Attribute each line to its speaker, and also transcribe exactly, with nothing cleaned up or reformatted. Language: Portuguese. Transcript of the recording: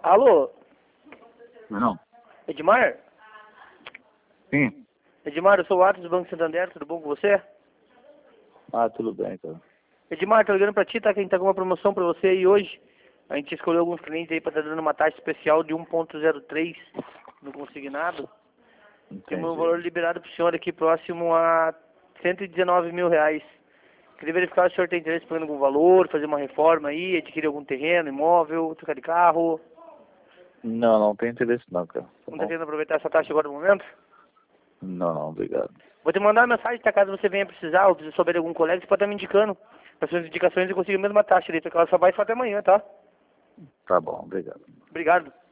Speaker 1: Alô?
Speaker 2: Não.
Speaker 1: Edmar?
Speaker 2: Sim.
Speaker 1: Edmar, eu sou o Atos do Banco Santander, tudo bom com você?
Speaker 2: Ah, tudo bem, cara.
Speaker 1: Edmar, tô ligando pra ti, tá? Que a gente tá com uma promoção pra você aí hoje. A gente escolheu alguns clientes aí pra estar dando uma taxa especial de um ponto zero três no consignado. Temos um
Speaker 2: Entendi.
Speaker 1: valor liberado pro senhor aqui próximo a cento e dezenove mil reais. Queria verificar se o senhor tem interesse em pagando algum valor, fazer uma reforma aí, adquirir algum terreno, imóvel, trocar de carro.
Speaker 2: Não, não tem interesse não, cara. Tá
Speaker 1: Não tá
Speaker 2: bom?
Speaker 1: querendo aproveitar essa taxa agora no momento?
Speaker 2: Não, não, obrigado.
Speaker 1: Vou te mandar uma mensagem, tá? Caso você venha precisar, ou se souber de algum colega, você pode estar me indicando. As suas indicações eu consigo a mesma taxa ali, porque ela só vai só até amanhã, tá?
Speaker 2: Tá bom, obrigado.
Speaker 1: Obrigado.